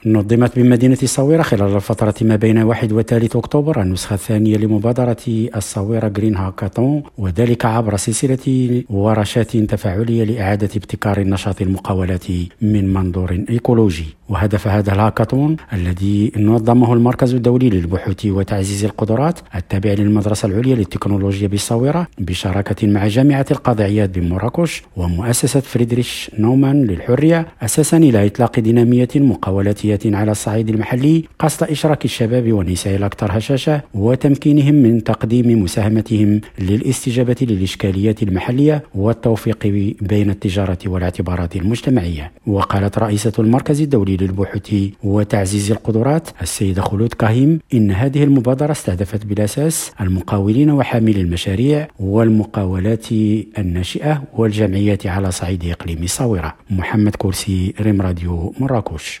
نظمت بمدينة الصويرة خلال الفترة ما بين 1 و 3 أكتوبر النسخة الثانية لمبادرة الصويرة جرين هاكاثون، وذلك عبر سلسلة ورشات تفاعلية لإعادة ابتكار النشاط المقاولات من منظور إيكولوجي. وهدف هذا الهاكاثون الذي نظمه المركز الدولي للبحوث وتعزيز القدرات التابع للمدرسة العليا للتكنولوجيا بالصويرة بشراكة مع جامعة القاضي عياض بمراكش ومؤسسة فريدريش نومان للحرية، أساسا إلى إطلاق دينامية مقاولاتية على الصعيد المحلي قصد إشراك الشباب والنساء الأكثر هشاشة وتمكينهم من تقديم مساهمتهم للاستجابة للإشكاليات المحلية والتوفيق بين التجارة والاعتبارات المجتمعية. وقالت رئيسة المركز الدولي للبحوث وتعزيز القدرات السيدة خلود كاهيم إن هذه المبادرة استهدفت بالأساس المقاولين وحاملي المشاريع والمقاولات الناشئة والجمعيات على صعيد إقليم الصويرة. محمد كورسي، ريم راديو، مراكش.